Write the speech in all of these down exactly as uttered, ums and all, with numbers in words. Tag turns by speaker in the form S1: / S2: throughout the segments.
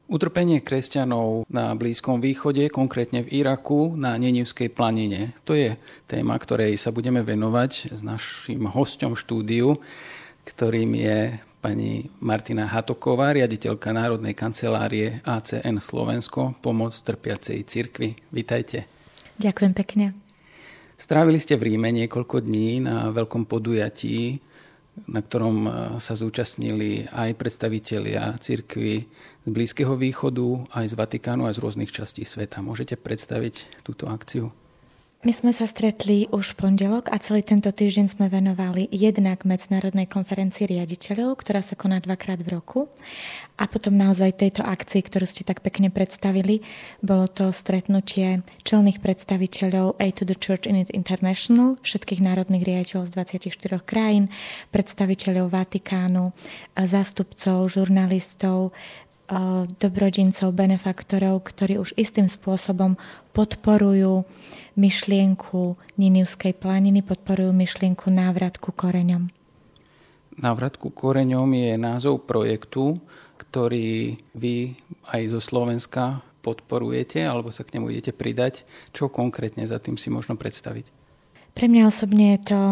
S1: Utrpenie kresťanov na Blízkom východe, konkrétne v Iraku, na Nenivskej planine. To je téma, ktorej sa budeme venovať s naším hosťom štúdiu, ktorým je pani Martina Hatoková, riaditeľka Národnej kancelárie á cé en Slovensko, Pomoc trpiacej cirkvi. Vitajte.
S2: Ďakujem pekne.
S1: Strávili ste v Ríme niekoľko dní na veľkom podujatí, na ktorom sa zúčastnili aj predstavitelia cirkvi z Blízkeho východu, aj z Vatikánu, aj z rôznych častí sveta. Môžete predstaviť túto akciu?
S2: My sme sa stretli už v pondelok a celý tento týždeň sme venovali jednak Medzinárodnej konferencii riaditeľov, ktorá sa koná dvakrát v roku. A potom naozaj tejto akcii, ktorú ste tak pekne predstavili, bolo to stretnutie čelných predstaviteľov Aid to the Church in International, všetkých národných riaditeľov z dvadsiatich štyroch krajín, predstaviteľov Vatikánu, zástupcov, žurnalistov, dobrodincov, benefaktorov, ktorí už istým spôsobom podporujú myšlienku Ninivskej planiny, podporujú myšlienku návrat ku koreňom.
S1: Návrat ku koreňom je názov projektu, ktorý vy aj zo Slovenska podporujete, alebo sa k nemu idete pridať. Čo konkrétne za tým si možno predstaviť?
S2: Pre mňa osobne je to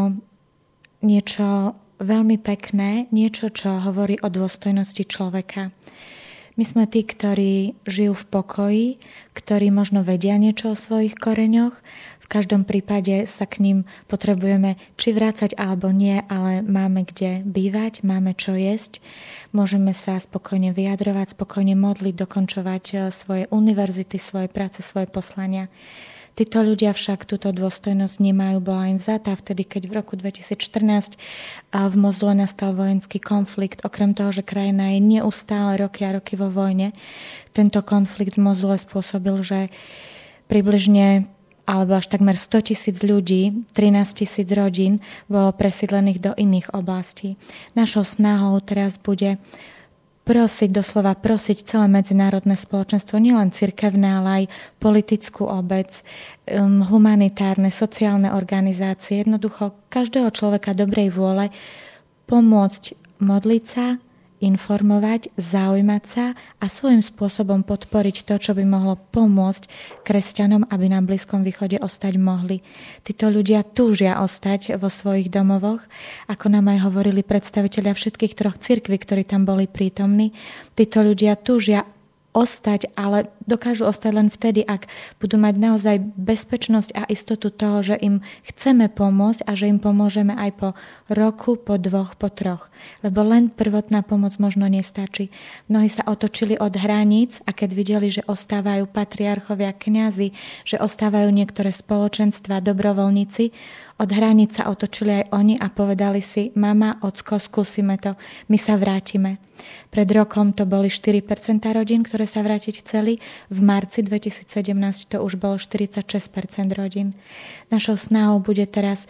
S2: niečo veľmi pekné, niečo, čo hovorí o dôstojnosti človeka. My sme tí, ktorí žijú v pokoji, ktorí možno vedia niečo o svojich koreňoch. V každom prípade sa k ním potrebujeme či vrácať alebo nie, ale máme kde bývať, máme čo jesť. Môžeme sa spokojne vyjadrovať, spokojne modliť, dokončovať svoje univerzity, svoje práce, svoje poslania. Títo ľudia však túto dôstojnosť nemajú, bola im vzatá vtedy, keď v roku dvetisícštrnásť v Mosule nastal vojenský konflikt. Okrem toho, že krajina je neustále roky a roky vo vojne, tento konflikt v Mosule spôsobil, že približne alebo až takmer sto tisíc ľudí, trinásť tisíc rodín bolo presídlených do iných oblastí. Našou snahou teraz bude prosiť, doslova prosiť celé medzinárodné spoločenstvo, nielen cirkevné, ale aj politickú obec, um, humanitárne, sociálne organizácie, jednoducho každého človeka dobrej vôle pomôcť modliť sa, informovať, zaujímať sa a svojím spôsobom podporiť to, čo by mohlo pomôcť kresťanom, aby na Blízkom východe ostať mohli. Títo ľudia túžia ostať vo svojich domovoch, ako nám aj hovorili predstavitelia všetkých troch cirkví, ktorí tam boli prítomní. Títo ľudia túžia ostať, ale dokážu ostať len vtedy, ak budú mať naozaj bezpečnosť a istotu toho, že im chceme pomôcť a že im pomôžeme aj po roku, po dvoch, po troch. Lebo len prvotná pomoc možno nestačí. Mnohí sa otočili od hraníc a keď videli, že ostávajú patriarchovia, kňazi, že ostávajú niektoré spoločenstva, dobrovoľníci, od hraníc sa otočili aj oni a povedali si: mama, ocko, skúsime to, my sa vrátime. Pred rokom to boli štyri percentá rodín, ktoré sa vrátiť chceli. V marci dvetisícsedemnásť to už bolo štyridsaťšesť percent rodín. Našou snahou bude teraz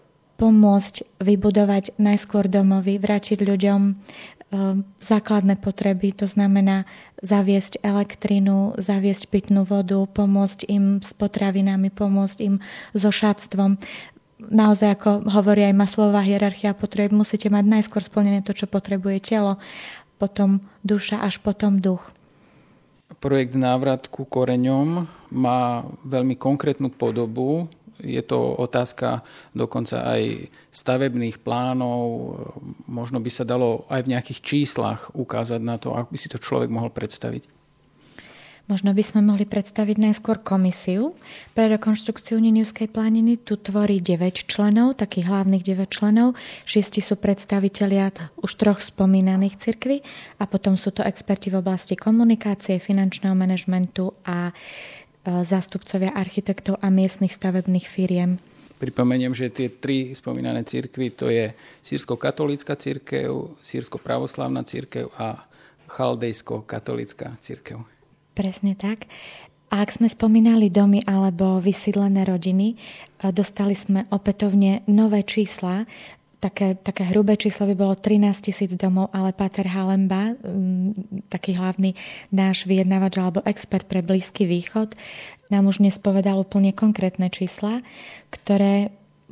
S2: pomôcť vybudovať najskôr domovy, vrátiť ľuďom e, základné potreby, to znamená zaviesť elektrinu, zaviesť pitnú vodu, pomôcť im s potravinami, pomôcť im so šatstvom. Naozaj, ako hovorí aj Maslowová hierarchia potrieb, musíte mať najskôr splnené to, čo potrebuje telo, potom duša, až potom duch.
S1: Projekt Návrat ku koreňom má veľmi konkrétnu podobu. Je to otázka dokonca aj stavebných plánov. Možno by sa dalo aj v nejakých číslach ukázať na to, ako by si to človek mohol predstaviť.
S2: Možno by sme mohli predstaviť najskôr komisiu pre rekonštrukciu Ninivskej planiny. Tu tvorí deväť členov, takých hlavných deväť členov. Šiesti sú predstavitelia už troch spomínaných cirkví a potom sú to experti v oblasti komunikácie, finančného manažmentu a zástupcovia architektov a miestnych stavebných firiem.
S1: Pripomeniem, že tie tri spomínané cirkvi, to je sýrsko-katolícka cirkev, sýrsko-pravoslavná cirkev a chaldejsko-katolícka cirkev.
S2: Presne tak. A ak sme spomínali domy alebo vysídlené rodiny, dostali sme opätovne nové čísla. Také, také hrubé číslo by bolo trinásť tisíc domov, ale Páter Halemba, taký hlavný náš vyjednávač alebo expert pre Blízky východ, nám už dnes povedal úplne konkrétne čísla, ktoré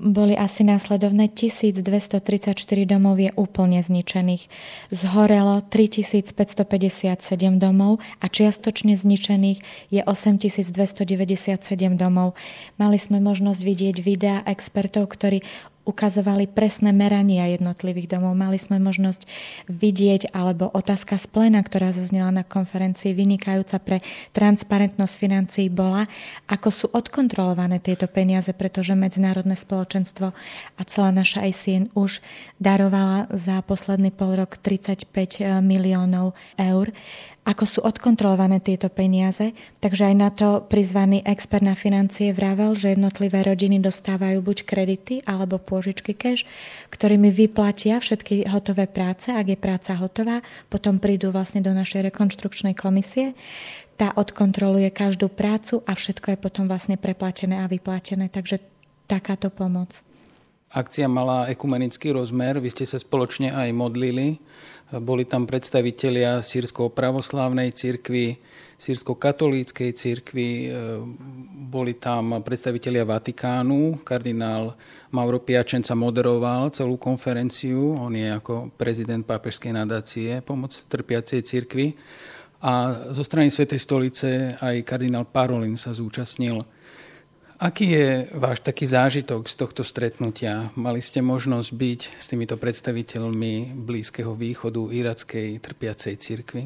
S2: boli asi následovné. tisícdvestotridsaťštyri domov je úplne zničených. Zhorelo tritisícpäťstopäťdesiatsedem domov a čiastočne zničených je osemtisícdvestodeväťdesiatsedem domov. Mali sme možnosť vidieť videá expertov, ktorí ukazovali presné merania jednotlivých domov. Mali sme možnosť vidieť, alebo otázka z pléna, ktorá zaznela na konferencii, vynikajúca pre transparentnosť financií bola, ako sú odkontrolované tieto peniaze, pretože medzinárodné spoločenstvo a celá naša í cé en už darovala za posledný pol rok tridsaťpäť miliónov eur. Ako sú odkontrolované tieto peniaze. Takže aj na to prizvaný expert na financie vravel, že jednotlivé rodiny dostávajú buď kredity alebo pôžičky cash, ktorými vyplatia všetky hotové práce. Ak je práca hotová, potom prídu vlastne do našej rekonštrukčnej komisie. Tá odkontroluje každú prácu a všetko je potom vlastne preplatené a vyplatené. Takže takáto pomoc.
S1: Akcia mala ekumenický rozmer, vy ste sa spoločne aj modlili. Boli tam predstavitelia sýrsko-pravoslávnej cirkvi, sýrsko-katolíckej cirkvi, boli tam predstavitelia Vatikánu, kardinál Mauro Piacenza moderoval celú konferenciu, on je ako prezident pápežskej nadácie Pomoc trpiacej cirkvi a zo strany Svätej stolice aj kardinál Parolin sa zúčastnil. Aký je váš taký zážitok z tohto stretnutia? Mali ste možnosť byť s týmito predstaviteľmi Blízkeho východu, irackej trpiacej cirkvi?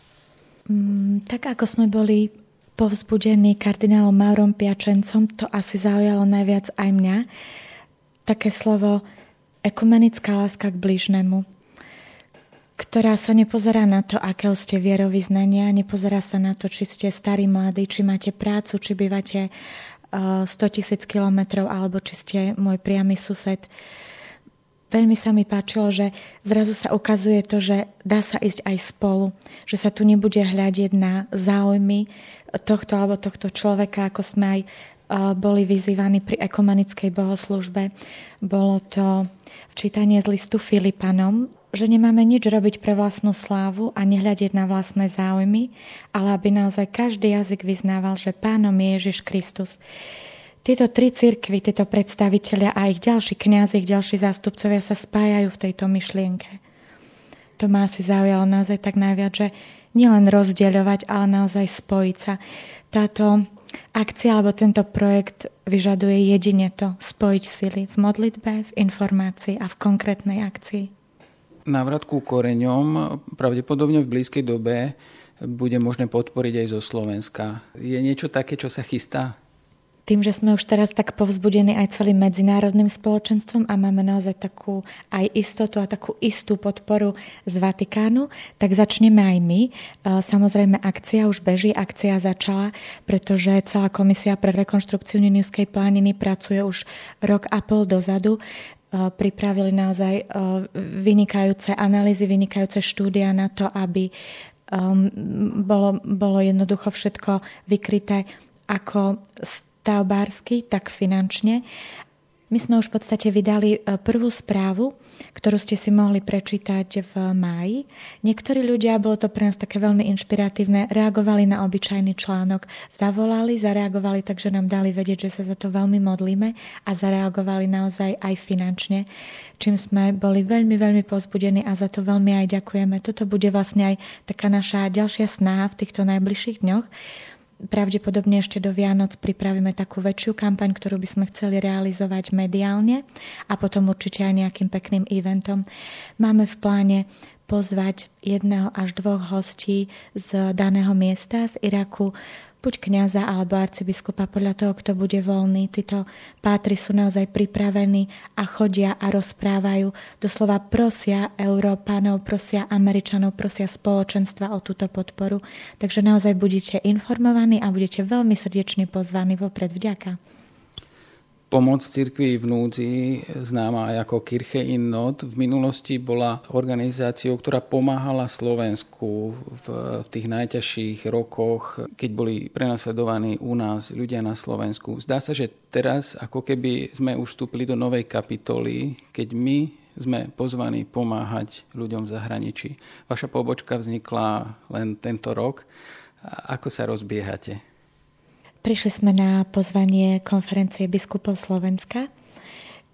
S2: Mm, tak ako sme boli povzbudení kardinálom Maurom Piacencom, to asi zaujalo najviac aj mňa. Také slovo ekumenická láska k blížnemu, ktorá sa nepozerá na to, akého ste vierovyznania, nepozerá sa na to, či ste starí, mladí, či máte prácu, či bývate stotisíc kilometrov, alebo či ste môj priamy sused. Veľmi sa mi páčilo, že zrazu sa ukazuje to, že dá sa ísť aj spolu. Že sa tu nebude hľadiť na záujmy tohto alebo tohto človeka, ako sme aj boli vyzývaní pri ekumenickej bohoslúžbe. Bolo to včítanie z listu Filipanom, že nemáme nič robiť pre vlastnú slávu a nehľadiť na vlastné záujmy, ale aby naozaj každý jazyk vyznával, že Pánom je Ježiš Kristus. Tieto tri cirkvi, tieto predstavitelia a ich ďalší kňazi, ich ďalší zástupcovia sa spájajú v tejto myšlienke. To ma asi zaujalo naozaj tak najviac, že nielen rozdeľovať, ale naozaj spojiť sa. Táto akcia alebo tento projekt vyžaduje jedine to, spojiť sily v modlitbe, v informácii a v konkrétnej akcii.
S1: Návrat ku koreňom pravdepodobne v blízkej dobe bude možné podporiť aj zo Slovenska. Je niečo také, čo sa chystá?
S2: Tým, že sme už teraz tak povzbudení aj celým medzinárodným spoločenstvom a máme naozaj takú aj istotu a takú istú podporu z Vatikánu, tak začneme aj my. Samozrejme, akcia už beží, akcia začala, pretože celá komisia pre rekonštrukciu Ninivskej plániny pracuje už rok a pol dozadu. Pripravili naozaj vynikajúce analýzy, vynikajúce štúdia na to, aby bolo, bolo jednoducho všetko vykryté ako stavbársky, tak finančne. My sme už v podstate vydali prvú správu, ktorú ste si mohli prečítať v máji. Niektorí ľudia, bolo to pre nás také veľmi inšpiratívne, reagovali na obyčajný článok. Zavolali, zareagovali, takže nám dali vedieť, že sa za to veľmi modlíme a zareagovali naozaj aj finančne, čím sme boli veľmi, veľmi povzbudení a za to veľmi aj ďakujeme. Toto bude vlastne aj taká naša ďalšia snaha v týchto najbližších dňoch. Pravdepodobne ešte do Vianoc pripravíme takú väčšiu kampaň, ktorú by sme chceli realizovať mediálne a potom určite aj nejakým pekným eventom. Máme v pláne pozvať jedného až dvoch hostí z daného miesta, z Iraku, buď kňaza alebo arcibiskupa, podľa toho, kto bude voľný. Títo pátri sú naozaj pripravení a chodia a rozprávajú. Doslova prosia Európanov, prosia Američanov, prosia spoločenstva o túto podporu. Takže naozaj budete informovaní a budete veľmi srdečne pozvaní vopred. Vďaka.
S1: Pomoc cirkvi v núdzi, známa aj ako Kirche in Not, v minulosti bola organizáciou, ktorá pomáhala Slovensku v, v tých najťažších rokoch, keď boli prenasledovaní u nás ľudia na Slovensku. Zdá sa, že teraz ako keby sme už vstúpili do novej kapitoly, keď my sme pozvaní pomáhať ľuďom v zahraničí. Vaša pobočka vznikla len tento rok. Ako sa rozbiehate?
S2: Prišli sme na pozvanie konferencie biskupov Slovenska.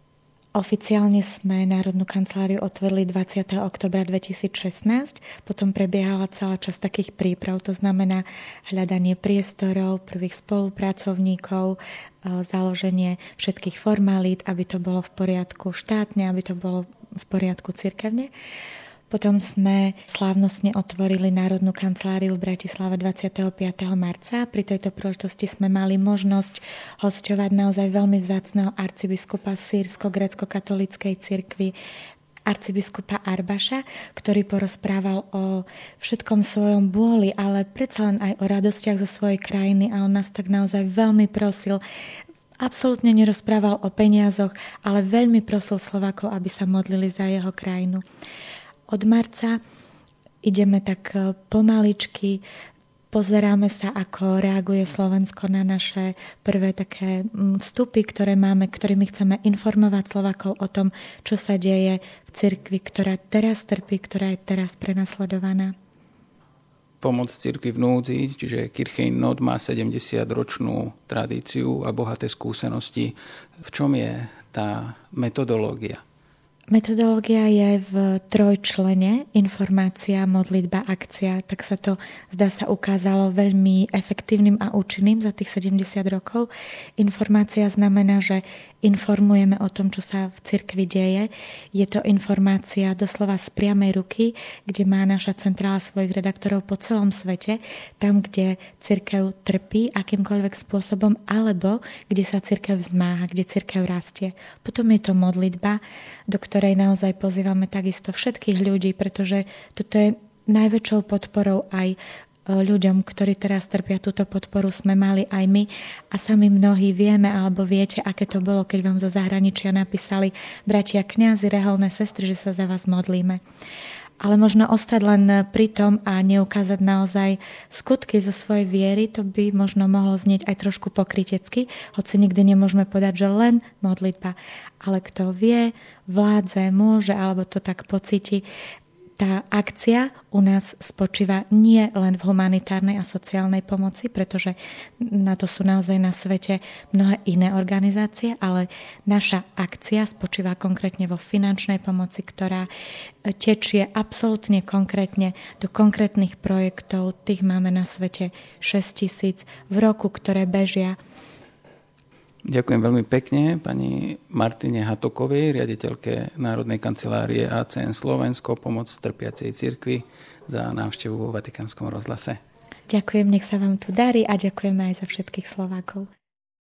S2: Oficiálne sme Národnú kanceláriu otvorili dvadsiateho októbra dvetisícšestnásť, potom prebiehala celá časť takých príprav, to znamená hľadanie priestorov, prvých spolupracovníkov, založenie všetkých formalít, aby to bolo v poriadku štátne, aby to bolo v poriadku cirkevne. Potom sme slávnostne otvorili Národnú kanceláriu v Bratislave dvadsiateho piateho marca. Pri tejto príležitosti sme mali možnosť hosťovať naozaj veľmi vzácneho arcibiskupa sýrsko-grécko-katolíckej cirkvi, arcibiskupa Arbaša, ktorý porozprával o všetkom svojom bôli, ale predsa len aj o radostiach zo svojej krajiny a on nás tak naozaj veľmi prosil. Absolútne nerozprával o peniazoch, ale veľmi prosil Slovákov, aby sa modlili za jeho krajinu. Od marca ideme tak pomaličky, pozeráme sa, ako reaguje Slovensko na naše prvé také vstupy, ktoré máme, ktorými chceme informovať Slovákov o tom, čo sa deje v cirkvi, ktorá teraz trpí, ktorá je teraz prenasledovaná.
S1: Pomoc cirkvi v núdzi, čiže Kirchein Not má sedemdesiatročnú tradíciu a bohaté skúsenosti. V čom je tá metodológia?
S2: Metodológia je v trojčlene, informácia, modlitba, akcia, tak sa to, zdá sa, ukázalo veľmi efektívnym a účinným za tých sedemdesiat rokov. Informácia znamená, že informujeme o tom, čo sa v cirkvi deje. Je to informácia doslova z priamej ruky, kde má naša centrála svojich redaktorov po celom svete, tam, kde cirkev trpí akýmkoľvek spôsobom, alebo kde sa cirkev vzmáha, kde cirkev rastie. Potom je to modlitba, do ktorej naozaj pozývame takisto všetkých ľudí, pretože toto je najväčšou podporou aj ľuďom, ktorí teraz trpia. Túto podporu sme mali aj my a sami mnohí vieme alebo viete, aké to bolo, keď vám zo zahraničia napísali bratia kňazi, reholné sestry, že sa za vás modlíme. Ale možno ostať len pri tom a neukázať naozaj skutky zo svojej viery, to by možno mohlo znieť aj trošku pokrytecky, hoci nikdy nemôžeme povedať, že len modlitba. Ale kto vie, vládze, môže, alebo to tak pocíti, tá akcia u nás spočíva nie len v humanitárnej a sociálnej pomoci, pretože na to sú naozaj na svete mnohé iné organizácie, ale naša akcia spočíva konkrétne vo finančnej pomoci, ktorá tečie absolútne konkrétne do konkrétnych projektov. Tých máme na svete šesť tisíc v roku, ktoré bežia.
S1: Ďakujem veľmi pekne pani Martine Hatokovej, riaditeľke Národnej kancelárie á cé en Slovensko, pomoc trpiacej cirkvi, za návštevu vo Vatikánskom rozhlase.
S2: Ďakujem, nech sa vám tu darí a ďakujeme aj za všetkých Slovákov.